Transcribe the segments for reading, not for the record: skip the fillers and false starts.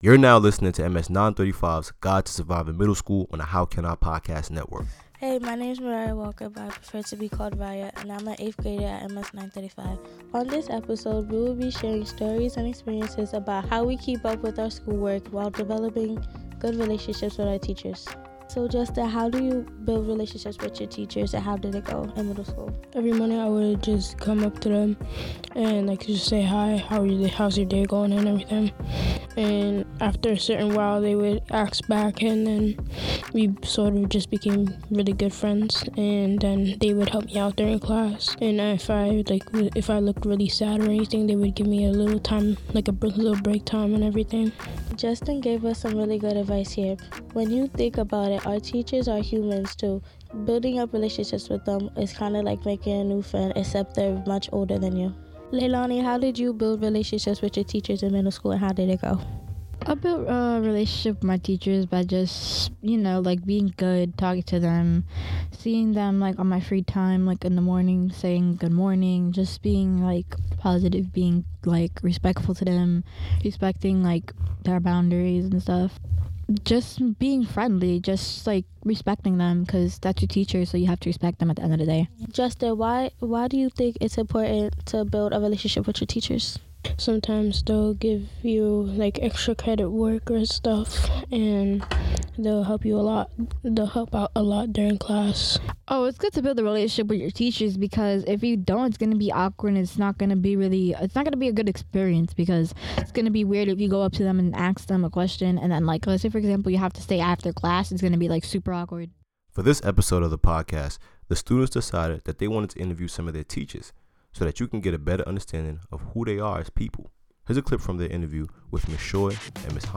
You're now listening to MS 935's Guide to Surviving Middle School on the How Can I Podcast Network. Hey, my name is Mariah Walker, but I prefer to be called Raya, and I'm an 8th grader at MS 935. On this episode, we will be sharing stories and experiences about how we keep up with our schoolwork while developing good relationships with our teachers. So, Justin, how do you build relationships with your teachers, and how did it go in middle school? Every morning I would just come up to them and just say hi, how's your day going and everything. And after a certain while they would ask back, and then we sort of just became really good friends, and then they would help me out during class. And if I looked really sad or anything, they would give me a little time, like a little break time and everything. Justin gave us some really good advice here. When you think about it, our teachers are humans too. Building up relationships with them is kind of like making a new friend, except they're much older than you. Leilani, how did you build relationships with your teachers in middle school, and how did it go? I built a relationship with my teachers by just, being good, talking to them, seeing them, on my free time, in the morning, saying good morning, just being, positive, being, respectful to them, respecting, their boundaries and stuff. Just being friendly, just, respecting them, because that's your teacher, so you have to respect them at the end of the day. Justin, why do you think it's important to build a relationship with your teachers? Sometimes they'll give you extra credit work or stuff, and they'll help you a lot. They'll help out a lot during class. Oh, it's good to build a relationship with your teachers, because if you don't, it's going to be awkward, and it's not going to be a good experience, because it's going to be weird if you go up to them and ask them a question, and then let's say for example you have to stay after class. It's going to be super awkward. For this episode of the podcast, the students decided that they wanted to interview some of their teachers so that you can get a better understanding of who they are as people. Here's a clip from their interview with Ms. Shoy and Ms.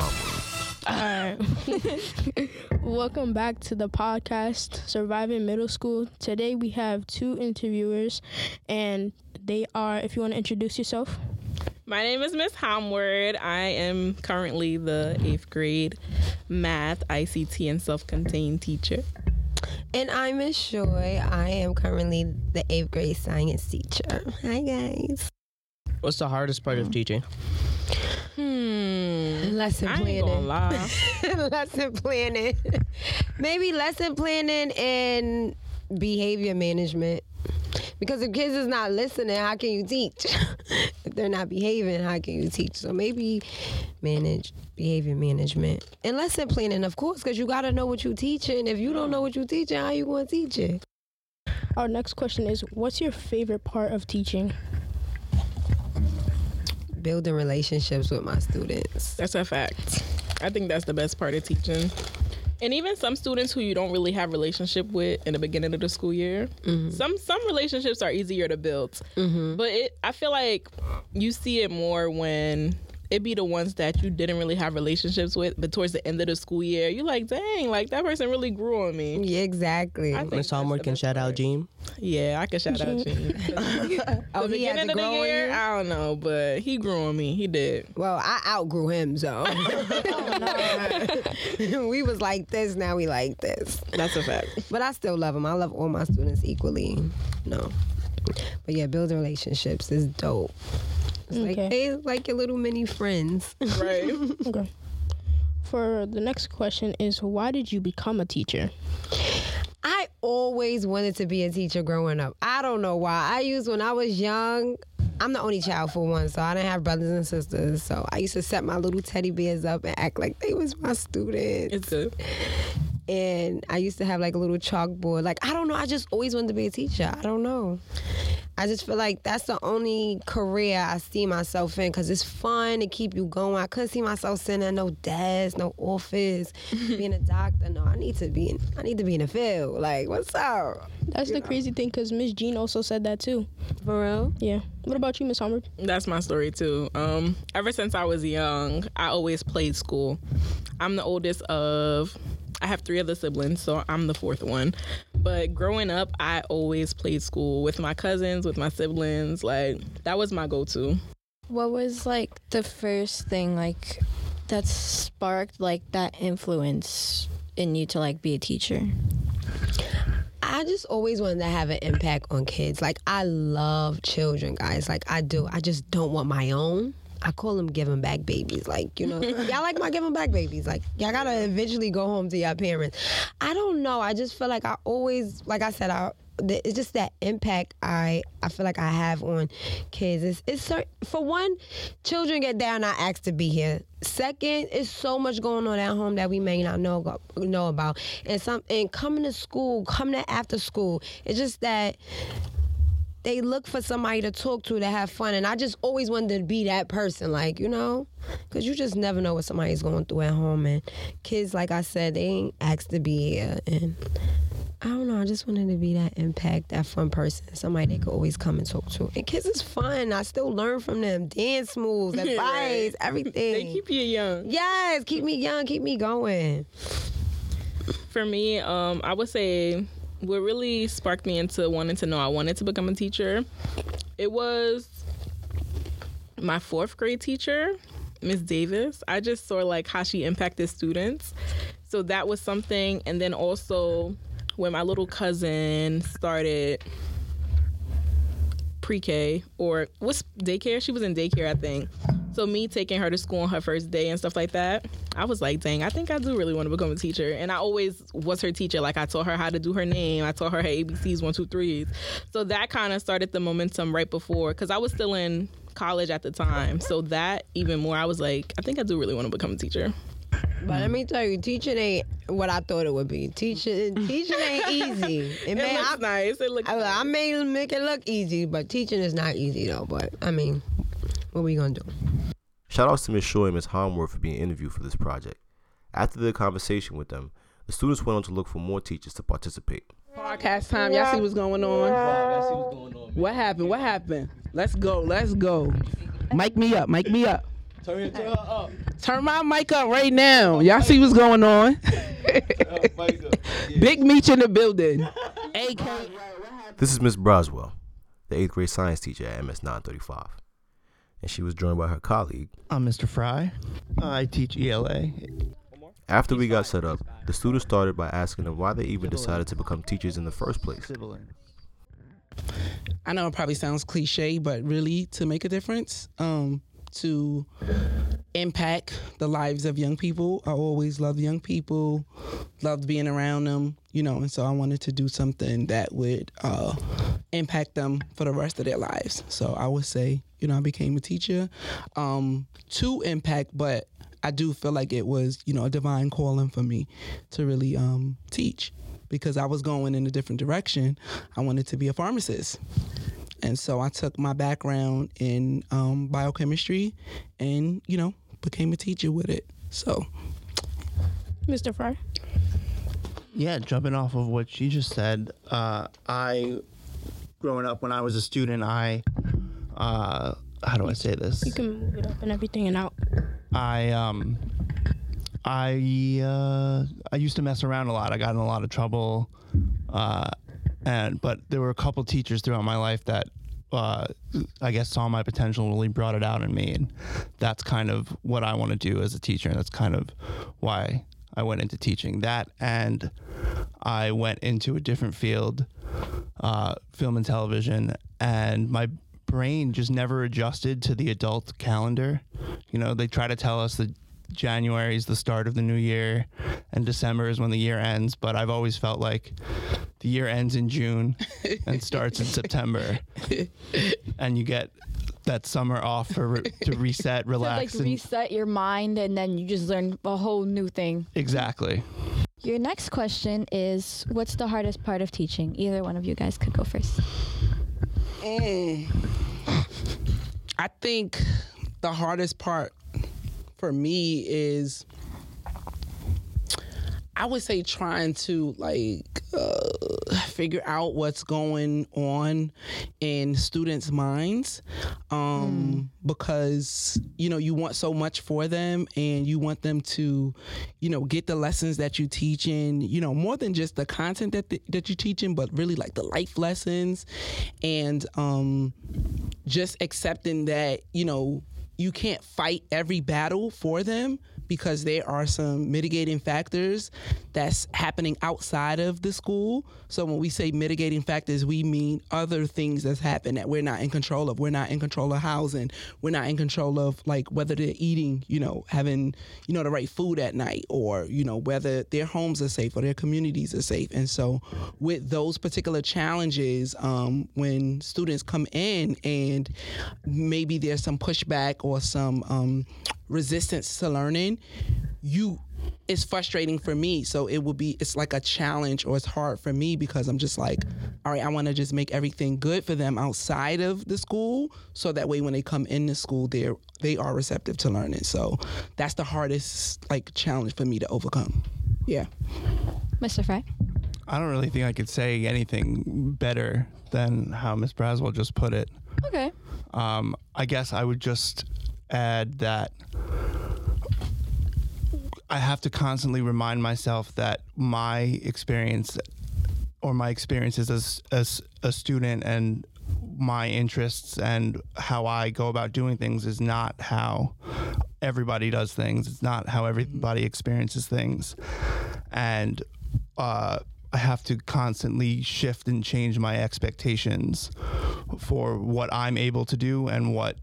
Homwood. Alright. Welcome back to the podcast, Surviving Middle School. Today we have two interviewers, and they are, if you want to introduce yourself. My name is Ms. Homwood. I am currently the 8th grade math, ICT, and self-contained teacher. And I'm Ms. Shoy. I am currently the 8th grade science teacher. Hi, guys. What's the hardest part of teaching? Lesson I ain't planning. gonna lie. Lesson planning. Maybe lesson planning and behavior management. Because if kids is not listening, how can you teach? If they're not behaving, how can you teach? So maybe behavior management. And lesson planning, of course, because you got to know what you're teaching. If you don't know what you're teaching, how you going to teach it? Our next question is, what's your favorite part of teaching? Building relationships with my students. That's a fact. I think that's the best part of teaching. And even some students who you don't really have relationship with in the beginning of the school year, some relationships are easier to build. But I feel like you see it more when it be the ones that you didn't really have relationships with, but towards the end of the school year, you're like, dang, that person really grew on me. Yeah, exactly. Ms. Homwood can shout out Gene. Yeah, I can shout out Gene. Oh, The he had beginning to of grow the on year, you? I don't know, but he grew on me. He did. Well, I outgrew him, so. We was like this, now we like this. That's a fact. But I still love them. I love all my students equally. No. But yeah, building relationships is dope. It's like your little mini friends. Right. Okay. For the next question is, why did you become a teacher? I always wanted to be a teacher growing up. I don't know why. When I was young, I'm the only child for one, so I didn't have brothers and sisters. So I used to set my little teddy bears up and act like they was my students. It's good. And I used to have a little chalkboard. I don't know. I just always wanted to be a teacher. I don't know. I just feel like that's the only career I see myself in, because it's fun to keep you going. I couldn't see myself sitting at no desk, no office, being a doctor. No, I need to be in the field. What's up? That's the crazy thing, because Miss Jean also said that too. For real? Yeah. What about you, Miss Homwood? That's my story too. Ever since I was young, I always played school. I'm the oldest of, I have 3 other siblings, so I'm the 4th one. But growing up, I always played school with my cousins, with my siblings. That was my go-to. What was the first thing that sparked that influence in you to be a teacher? I just always wanted to have an impact on kids. I love children, guys. I do. I just don't want my own. I call them giving back babies. Like, you know, y'all like my giving back babies. Like, y'all gotta eventually go home to your parents. I don't know. I just feel like I always, like I said, it's just that impact I feel like I have on kids. It's for one, children get there and not asked to be here. Second, it's so much going on at home that we may not know about. And coming to school, coming to after school, it's just that they look for somebody to talk to have fun. And I just always wanted to be that person, like, you know, because you just never know what somebody's going through at home. And kids, like I said, they ain't asked to be here. And I don't know, I just wanted to be that impact, that fun person, somebody they could always come and talk to. And kids is fun. I still learn from them. Dance moves, advice, everything. They keep you young. Yes, keep me young, keep me going. For me, I would say what really sparked me into wanting to know I wanted to become a teacher, it was my 4th grade teacher, Miss Davis. I just saw like how she impacted students. So that was something. And then also when my little cousin started pre-K, or what's daycare? She was in daycare, I think. So me taking her to school on her first day and stuff like that, I was like, dang, I think I do really want to become a teacher. And I always was her teacher. Like, I taught her how to do her name. I taught her her ABCs, 1, 2, 3s. So that kind of started the momentum right before, because I was still in college at the time. So that even more, I was like, I think I do really want to become a teacher. But let me tell you, teaching ain't what I thought it would be. Teaching ain't easy. It looks nice. I may make it look easy, but teaching is not easy though. But I mean, what are we gonna do? Shout outs to Ms. Shaw and Ms. Harmworth for being interviewed for this project. After the conversation with them, the students went on to look for more teachers to participate. Podcast time. Y'all see what's going on? What happened? Let's go. Mic me up. Turn her up. Turn my mic up right now. Y'all see what's going on? Big Meech in the building. This is Miss Broswell, the 8th grade science teacher at MS 935. And she was joined by her colleague. I'm Mr. Fry. I teach ELA. After we got set up, the students started by asking them why they even decided to become teachers in the first place. I know it probably sounds cliche, but really to make a difference, to impact the lives of young people. I always loved young people, loved being around them, you know, and so I wanted to do something that would impact them for the rest of their lives. So I would say, you know, I became a teacher to impact, but I do feel like it was, you know, a divine calling for me to really teach, because I was going in a different direction. I wanted to be a pharmacist. And so I took my background in biochemistry and, you know, became a teacher with it. So, Mr. Fry? Yeah, jumping off of what she just said, growing up when I was a student, how do I say this? You can move it up and everything and out. I used to mess around a lot. I got in a lot of trouble. But there were a couple teachers throughout my life that I guess saw my potential and really brought it out in me, and that's kind of what I want to do as a teacher, and that's kind of why I went into teaching. That, and I went into a different field, film and television, and my brain just never adjusted to the adult calendar. You know, they try to tell us that January is the start of the new year and December is when the year ends, but I've always felt like the year ends in June and starts in September, and you get that summer off to reset, relax. To reset your mind, and then you just learn a whole new thing. Exactly. Your next question is, what's the hardest part of teaching? Either one of you guys could go first. I think the hardest part for me is, I would say, trying to figure out what's going on in students' minds, because, you know, you want so much for them, and you want them to, you know, get the lessons that you teach in, you know, more than just the content that you're teaching, but really like the life lessons, and just accepting that, you know, you can't fight every battle for them, because there are some mitigating factors that's happening outside of the school. So when we say mitigating factors, we mean other things that's happened that we're not in control of. We're not in control of housing. We're not in control of like whether they're eating, having, the right food at night, or, whether their homes are safe or their communities are safe. And so with those particular challenges, when students come in and maybe there's some pushback or some resistance to learning, it's frustrating for me. So it's like a challenge, or it's hard for me because I'm just like, all right, I want to just make everything good for them outside of the school, so that way when they come in the school, they are receptive to learning. So that's the hardest challenge for me to overcome. Yeah. Mr. Fry? I don't really think I could say anything better than how Ms. Braswell just put it. Okay. I guess I would just add that I have to constantly remind myself that my experiences as a student and my interests and how I go about doing things is not how everybody does things. It's not how everybody experiences things. And I have to constantly shift and change my expectations for what I'm able to do and what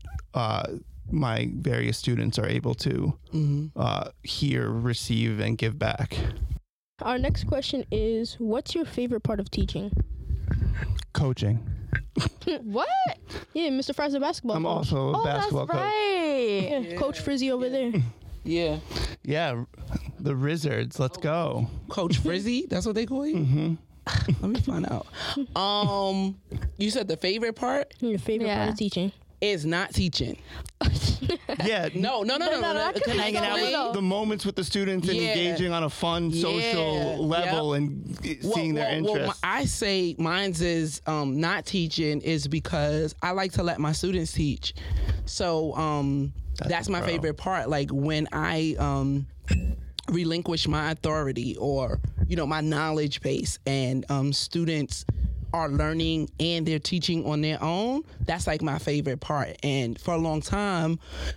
my various students are able to hear, receive, and give back. Our next question is, what's your favorite part of teaching? Coaching. What? Yeah, Mr. Fry's a basketball I'm coach. also a basketball that's right. coach. Yeah, Coach Frizzy over there. Yeah. Yeah, the Wizards. Let's go. Coach Frizzy, that's what they call you? Mm-hmm. Let me find out. You said the favorite part Your favorite part of teaching? is not teaching. Yeah. No. Hanging out with the moments with the students and engaging on a fun social level and seeing their interests. I say mine's is not teaching is because I like to let my students teach. So that's my favorite part. Like when I relinquish my authority or my knowledge base, and students are learning and they're teaching on their own, that's like my favorite part. And for a long time,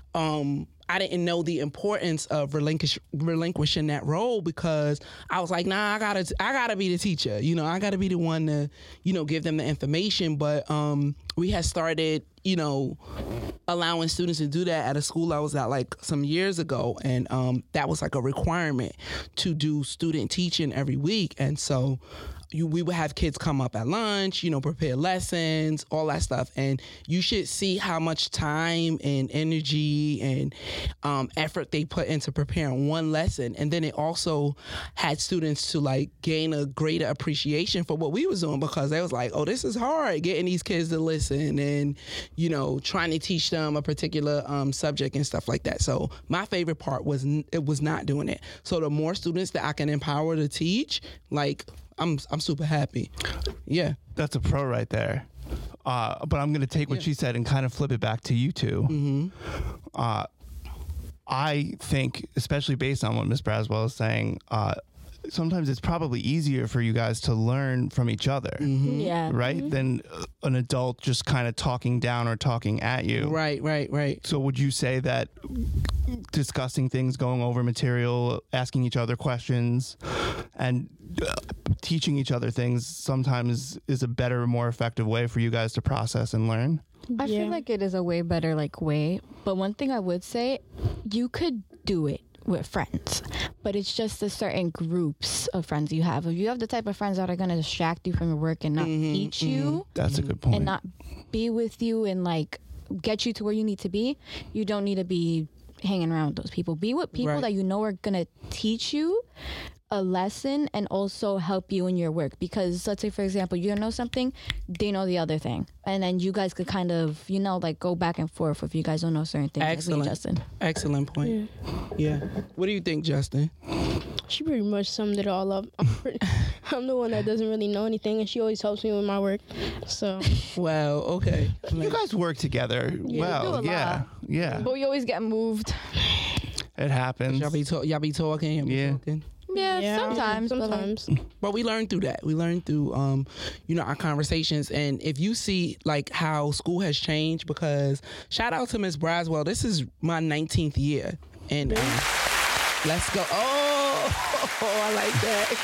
I didn't know the importance of relinquishing that role, because I was like, nah, I gotta be the teacher. I gotta be the one to, give them the information. But we had started, allowing students to do that at a school I was at some years ago, and that was like a requirement to do student teaching every week. And so we would have kids come up at lunch, prepare lessons, all that stuff. And you should see how much time and energy and effort they put into preparing one lesson. And then it also had students to gain a greater appreciation for what we was doing, because they was like, oh, this is hard, getting these kids to listen and, trying to teach them a particular subject and stuff like that. So my favorite part was not doing it. So the more students that I can empower to teach, I'm super happy. Yeah. That's a pro right there. But I'm going to take what she said and kind of flip it back to you two. Mm-hmm. I think, especially based on what Ms. Braswell is saying, sometimes it's probably easier for you guys to learn from each other. Mm-hmm. Yeah. Right? Than an adult just kind of talking down or talking at you. Right. So would you say that discussing things, going over material, asking each other questions, and teaching each other things sometimes is a better, more effective way for you guys to process and learn? I feel like it is a way better way. But one thing I would say, you could do it with friends, but it's just the certain groups of friends you have. If you have the type of friends that are going to distract you from your work and not teach you, that's a good point, and not be with you and get you to where you need to be, you don't need to be hanging around with those people. Be with people that are going to teach you a lesson and also help you in your work. Because let's say, for example, you don't know something, they know the other thing, and then you guys could kind of go back and forth if you guys don't know certain things. Excellent. Justin. Excellent point. Yeah. What do you think, Justin? She pretty much summed it all up. I'm the one that doesn't really know anything, and she always helps me with my work. So. Well, okay. You guys work together. Yeah. But we always get moved. It happens. Y'all be talking. Talking. Yeah, sometimes. But we learn through that. We learn through, our conversations. And if you see how school has changed, because shout out to Ms. Braswell, this is my 19th year, and Let's go. Oh, I like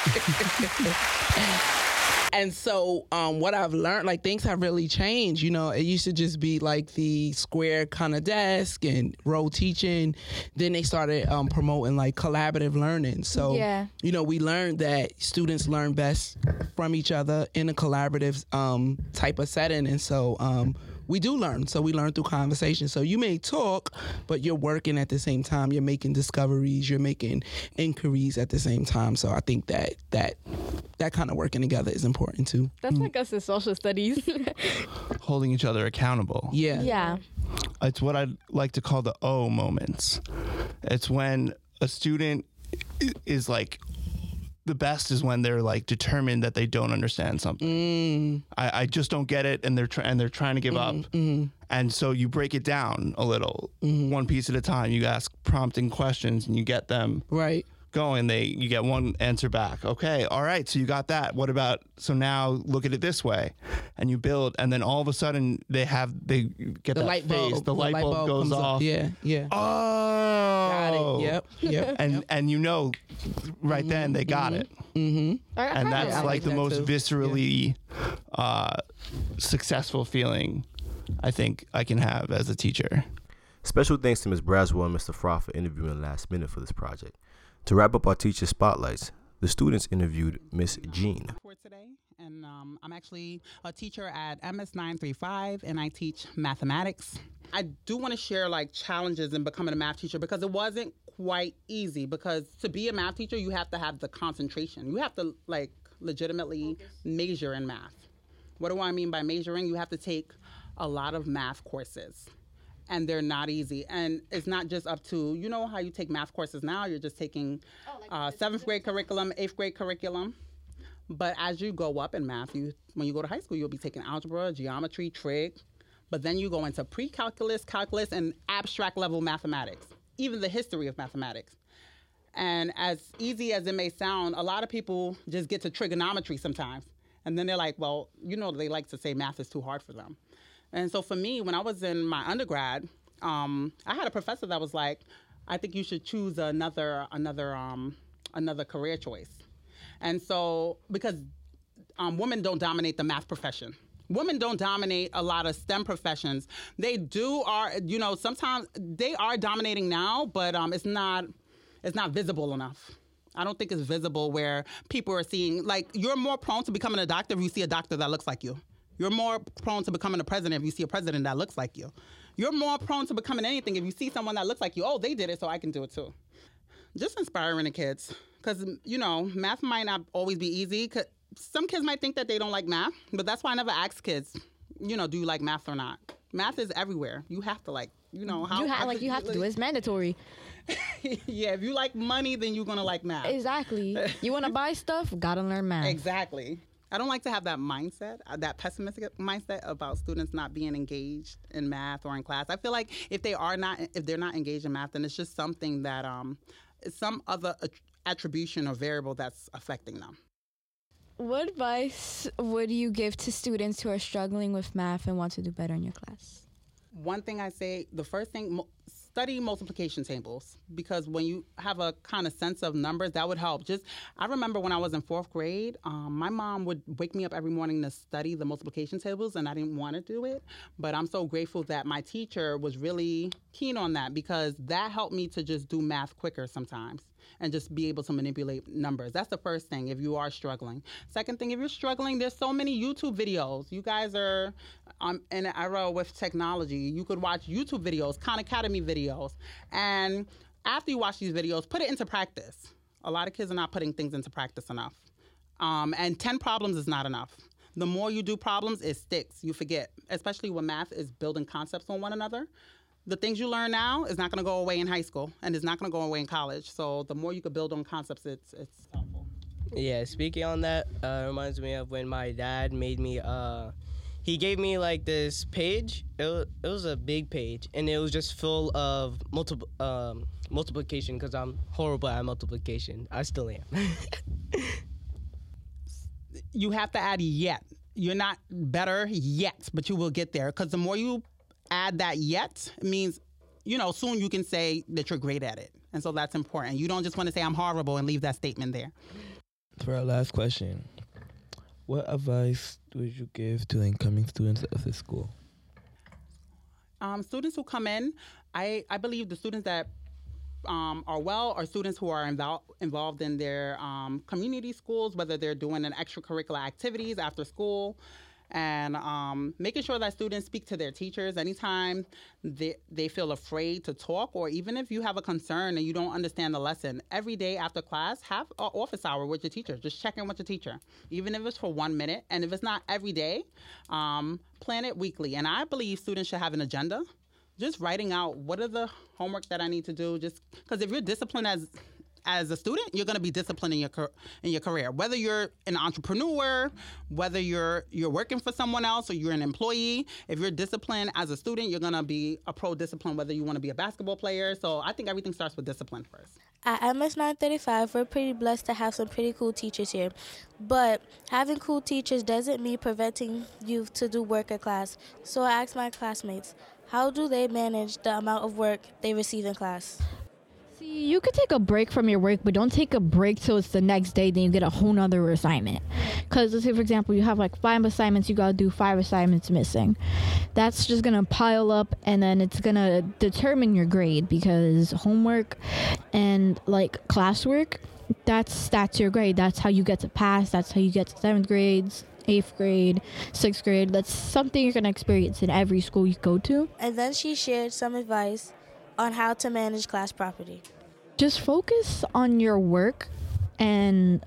that. And so what I've learned, like, things have really changed. You know, it used to just be like the square kind of desk and row teaching. Then they started promoting like collaborative learning. So, you know, we learned that students learn best from each other in a collaborative type of setting. And so we do learn. So we learn through conversation. So you may talk, but you're working at the same time. You're making discoveries. You're making inquiries at the same time. So I think that kind of working together is important too. That's like us in social studies. Holding each other accountable. Yeah. It's what I'd like to call the O moments. It's when a student is like, the best is when they're like determined that they don't understand something. I just don't get it, and they're trying to give up. And so you break it down a little, one piece at a time. You ask prompting questions, and you get them going. You get one answer back. Okay, all right, so you got that. What about, so now look at it this way, and you build, and then all of a sudden they get the light bulb. The light bulb goes off. Yeah. Oh, got it. Yep. And you know, right then they got it. And that's like the most viscerally successful feeling I think I can have as a teacher. Special thanks to Ms. Braswell and Mr. Froth for interviewing last minute for this project. To wrap up our teacher spotlights, the students interviewed Miss Jean. For today, and I'm actually a teacher at MS 935, and I teach mathematics. I do want to share like challenges in becoming a math teacher, because it wasn't quite easy. Because to be a math teacher, you have to have the concentration. You have to like legitimately measure in math. What do I mean by measuring? You have to take a lot of math courses. And they're not easy. And it's not just up to, you know how you take math courses now, you're just taking 7th grade curriculum, 8th grade curriculum. But as you go up in math, when you go to high school, you'll be taking algebra, geometry, trig. But then you go into pre-calculus, calculus, and abstract level mathematics, even the history of mathematics. And as easy as it may sound, a lot of people just get to trigonometry sometimes. And then they're like, well, you know, they like to say math is too hard for them. And so for me, when I was in my undergrad, I had a professor that was like, I think you should choose another career choice. And so, because women don't dominate the math profession. Women don't dominate a lot of STEM professions. They sometimes they are dominating now, but it's not visible enough. I don't think it's visible where people are seeing, like, you're more prone to becoming a doctor if you see a doctor that looks like you. You're more prone to becoming a president if you see a president that looks like you. You're more prone to becoming anything if you see someone that looks like you. Oh, they did it, so I can do it too. Just inspiring the kids. Because, you know, math might not always be easy. 'Cause some kids might think that they don't like math, but that's why I never ask kids, you know, do you like math or not? Math is everywhere. You have to, like, you know. You have to do it. It's mandatory. Yeah, if you like money, then you're going to like math. Exactly. You want to buy stuff? Gotta learn math. Exactly. I don't like to have that mindset, that pessimistic mindset about students not being engaged in math or in class. I feel like if they're not engaged in math, then it's just something that some other attribution or variable that's affecting them. What advice would you give to students who are struggling with math and want to do better in your class? One thing I say, the first thing, study multiplication tables, because when you have a kind of sense of numbers, that would help. I remember when I was in 4th grade, my mom would wake me up every morning to study the multiplication tables, and I didn't want to do it. But I'm so grateful that my teacher was really keen on that, because that helped me to just do math quicker sometimes and just be able to manipulate numbers. That's the first thing if you are struggling. Second thing, if you're struggling, there's so many YouTube videos. You guys are in an era with technology. You could watch YouTube videos, Khan Academy videos. And after you watch these videos, put it into practice. A lot of kids are not putting things into practice enough. And 10 problems is not enough. The more you do problems, it sticks. You forget, especially when math is building concepts on one another. The things you learn now is not going to go away in high school, and it's not going to go away in college. So the more you can build on concepts, it's helpful. Yeah, speaking on that, reminds me of when my dad made me, he gave me like this page. It was a big page, and it was just full of multiplication, because I'm horrible at multiplication. I still am. You have to add yet. You're not better yet, but you will get there, because the more you add that yet, it means, you know, soon you can say that you're great at it. And so that's important. You don't just want to say I'm horrible and leave that statement there. For our last question, what advice would you give to incoming students of the school? Students who come in, I believe the students that are well are students who are involved in their community schools, whether they're doing an extracurricular activities after school, and making sure that students speak to their teachers anytime they feel afraid to talk, or even if you have a concern and you don't understand the lesson. Every day after class, have an office hour with your teacher. Just check in with your teacher, even if it's for 1 minute. And if it's not every day, plan it weekly. And I believe students should have an agenda. Just writing out what are the homework that I need to do. Just because if you're disciplined as a student, you're going to be disciplined in your career. Whether you're an entrepreneur, whether you're working for someone else or you're an employee, if you're disciplined as a student, you're going to be a pro discipline, whether you want to be a basketball player. So I think everything starts with discipline first. At MS 935, we're pretty blessed to have some pretty cool teachers here. But having cool teachers doesn't mean preventing you to do work in class. So I asked my classmates, how do they manage the amount of work they receive in class? See, you could take a break from your work, but don't take a break till it's the next day, then you get a whole nother assignment. Because let's say, for example, you have like 5 assignments, you got to do 5 assignments missing. That's just going to pile up, and then it's going to determine your grade, because homework and like classwork, that's your grade. That's how you get to pass. That's how you get to 7th grades, 8th grade, 6th grade. That's something you're going to experience in every school you go to. And then she shared some advice on how to manage class properly. Just focus on your work and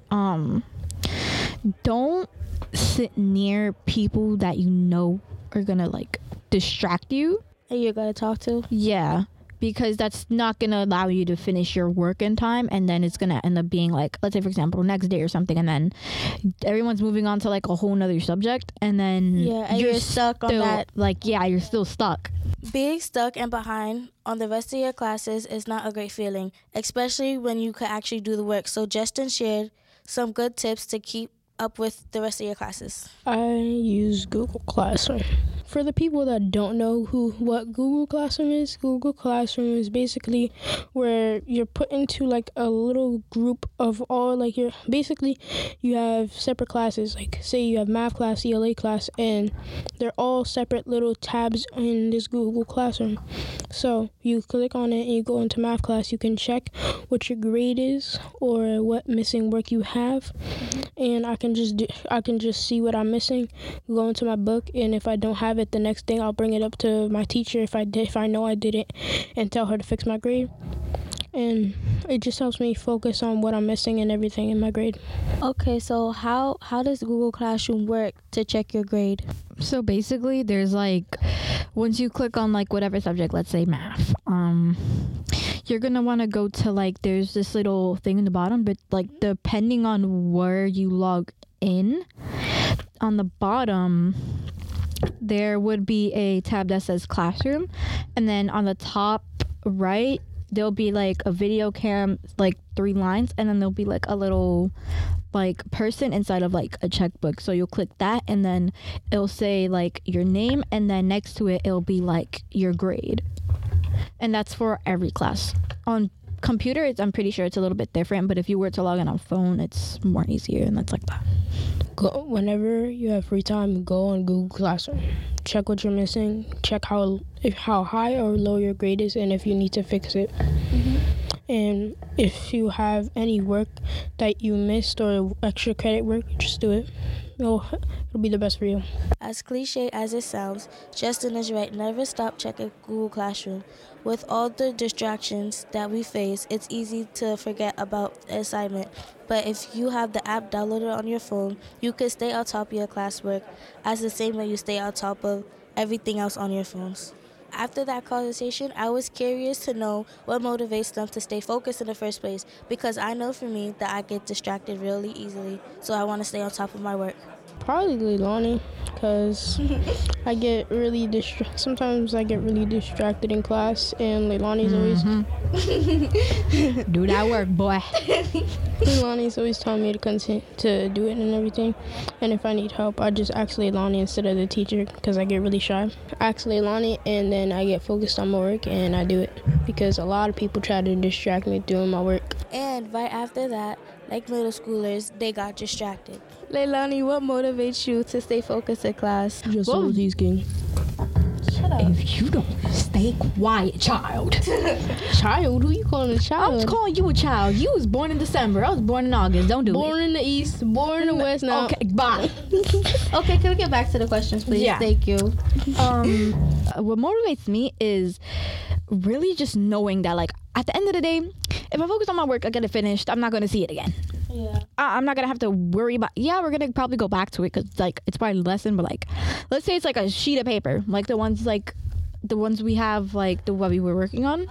don't sit near people that you know are going to like distract you. And you're going to talk to? Yeah. Because that's not going to allow you to finish your work in time, and then it's going to end up being like, let's say, for example, next day or something, and then everyone's moving on to like a whole nother subject, and then and you're stuck on that. Like, yeah, you're still stuck. Being stuck and behind on the rest of your classes is not a great feeling, especially when you could actually do the work. So Justin shared some good tips to keep up with the rest of your classes. I use Google Classroom. For the people that don't know what Google Classroom is basically where you're put into like a little group of all, like you have separate classes, like say you have math class, ELA class, and they're all separate little tabs in this Google Classroom. So you click on it and you go into math class, you can check what your grade is or what missing work you have, and I can just see what I'm missing, go into my book, and if I don't have it the next day, I'll bring it up to my teacher if I know I did it, and tell her to fix my grade. And it just helps me focus on what I'm missing and everything in my grade. Okay, so how does Google Classroom work to check your grade? So basically, there's like, once you click on like whatever subject, let's say math, you're gonna want to go to like, there's this little thing in the bottom, but like depending on where you log in, on the bottom there would be a tab that says Classroom, and then on the top right there'll be like a video cam, like 3 lines, and then there'll be like a little like person inside of like a checkbook. So you'll click that, and then it'll say like your name, and then next to it it'll be like your grade, and that's for every class. On computer, I'm pretty sure it's a little bit different, but if you were to log in on phone, it's more easier, and that's like that. Whenever you have free time, go on Google Classroom. Check what you're missing. Check how high or low your grade is, and if you need to fix it. And if you have any work that you missed or extra credit work, just do it. It'll be the best for you. As cliche as it sounds, Justin is right. Never stop checking Google Classroom. With all the distractions that we face, it's easy to forget about the assignment. But if you have the app downloaded on your phone, you can stay on top of your classwork as the same way you stay on top of everything else on your phones. After that conversation, I was curious to know what motivates them to stay focused in the first place, because I know for me that I get distracted really easily, so I want to stay on top of my work. Probably Leilani, because I get really sometimes I get really distracted in class, and Leilani's always do that work, boy. Leilani's always telling me to continue to do it and everything. And if I need help, I just ask Leilani instead of the teacher, because I get really shy. I ask Leilani, and then I get focused on my work, and I do it, because a lot of people try to distract me doing my work. And right after that, like middle schoolers, they got distracted. Leilani, what motivates you to stay focused in class? Just Whoa. Rosie's King. Shut up. If you don't stay quiet, child. Child? Who you calling a child? I'm calling you a child. You was born in December. I was born in August. Don't do it. Born in the East, born in the West now. Okay, bye. Okay, can we get back to the questions, please? Yeah. Thank you. What motivates me is really just knowing that, like, at the end of the day, if I focus on my work, I get it finished, I'm not going to see it again. Yeah. I'm not going to have to worry about, we're going to probably go back to it because, like, it's probably a lesson, but, like, let's say it's, like, a sheet of paper, like the ones we have, like, the what we were working on.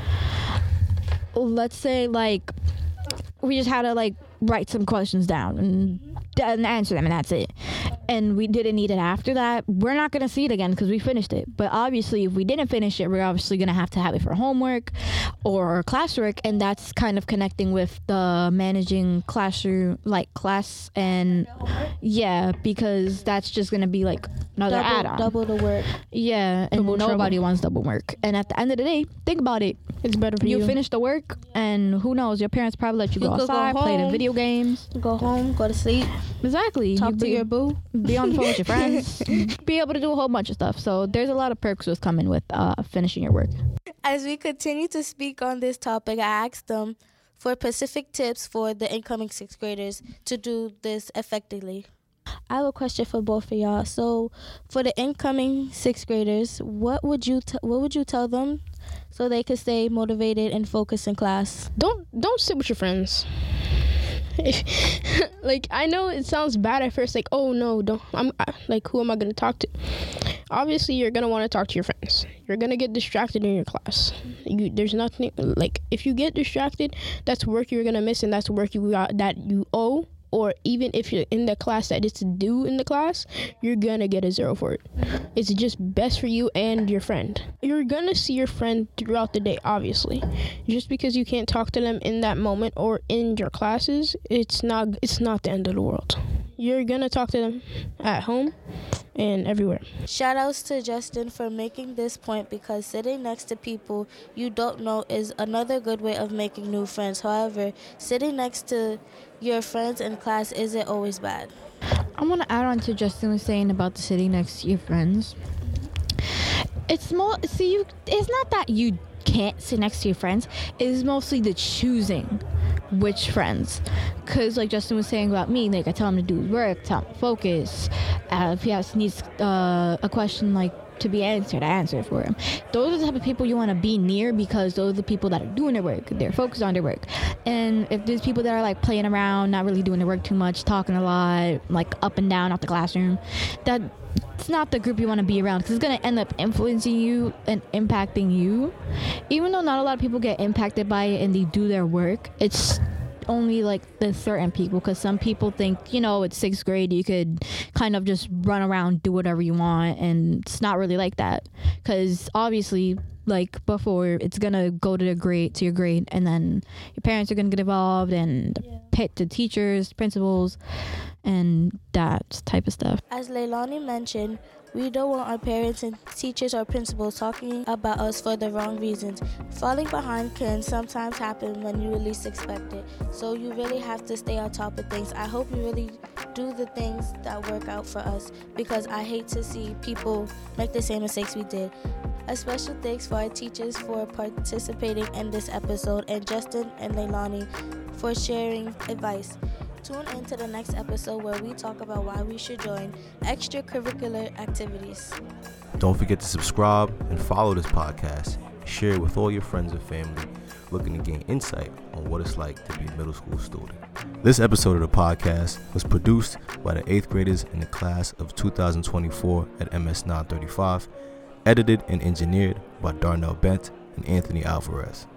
Let's say, like, we just had to, like, write some questions down and answer them, and that's it. And we didn't need it after that. We're not going to see it again because we finished it. But obviously, if we didn't finish it, we're obviously going to have it for homework or classwork. And that's kind of connecting with the managing classroom, like class. And because that's just going to be like another add-on. Double the work. Yeah, and nobody wants double work. And at the end of the day, think about it. It's better for you. You finish the work, and who knows, your parents probably let you go outside, play the video games. Go home, go to sleep. Exactly. Talk to your boo. Be on the phone with your friends. Be able to do a whole bunch of stuff. So there's a lot of perks with coming with finishing your work. As we continue to speak on this topic, I asked them for specific tips for the incoming 6th graders to do this effectively. I have a question for both of y'all. So, for the incoming 6th graders, what would you tell them so they could stay motivated and focused in class? Don't sit with your friends. Like, I know it sounds bad at first, like, oh no, who am I going to talk to? Obviously, you're going to want to talk to your friends. You're going to get distracted in your class. There's nothing, like, if you get distracted, that's work you're going to miss, and that's work that you owe. Or even if you're in the class that is due in the class, you're going to get a 0 for it. It's just best for you and your friend. You're going to see your friend throughout the day, obviously. Just because you can't talk to them in that moment or in your classes, it's not the end of the world. You're going to talk to them at home and everywhere. Shout outs to Justin for making this point, because sitting next to people you don't know is another good way of making new friends. However, sitting next to your friends in class isn't always bad. I want to add on to Justin was saying about the sitting next to your friends. It's not that you can't sit next to your friends. It's mostly the choosing which friends. Because like Justin was saying about me, like I tell him to do work, tell him to focus. If he needs a question like to be answered, I answer it for him. Those are the type of people you want to be near, because those are the people that are doing their work. They're focused on their work. And if there's people that are like playing around, not really doing their work too much, talking a lot, like up and down out the classroom, it's not the group you want to be around, because it's going to end up influencing you and impacting you. Even though not a lot of people get impacted by it and they do their work, it's only like the certain people, because some people think, it's 6th grade, you could kind of just run around, do whatever you want, and it's not really like that, because obviously like before, it's gonna go to your grade, and then your parents are gonna get involved, and pit to teachers, principals, and that type of stuff. As Leilani mentioned, we don't want our parents and teachers or principals talking about us for the wrong reasons. Falling behind can sometimes happen when you least expect it, so you really have to stay on top of things. I hope you really do the things that work out for us, because I hate to see people make the same mistakes we did. A special thanks for our teachers for participating in this episode, and Justin and Leilani for sharing advice. Tune in to the next episode where we talk about why we should join extracurricular activities. Don't forget to subscribe and follow this podcast. Share it with all your friends and family looking to gain insight on what it's like to be a middle school student. This episode of the podcast was produced by the 8th graders in the class of 2024 at MS 935, edited and engineered by Darnell Bent and Anthony Alvarez.